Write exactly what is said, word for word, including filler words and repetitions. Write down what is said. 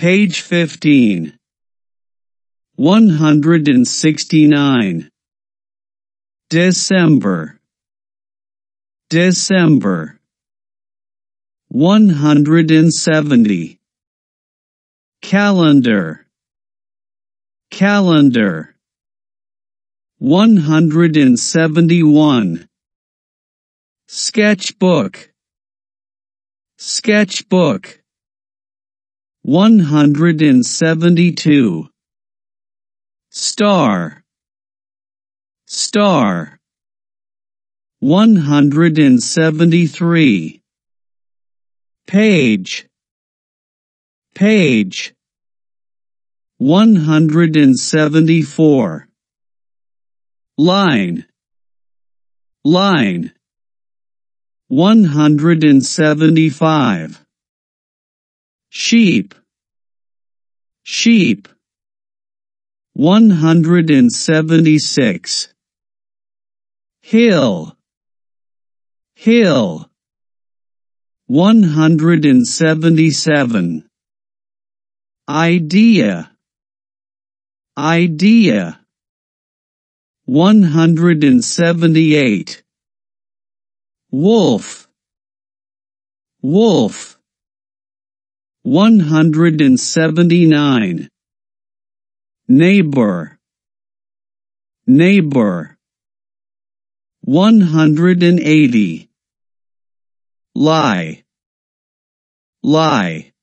Page fifteen. one hundred sixty-nine. December. December. one hundred seventy. Calendar. Calendar. one hundred seventy-one. Sketchbook. Sketchbook. one hundred seventy-two. Star. Star. one hundred seventy-three. Page. Page. one hundred seventy-four. Line. Line. one hundred seventy-five. Sheep. Sheep. one hundred seventy-six. Hill. Hill. one hundred seventy-seven. Idea. Idea. one hundred seventy-eight. Wolf. Wolf. one hundred seventy-nine. Neighbor. Neighbor. one hundred eighty. Lie. Lie.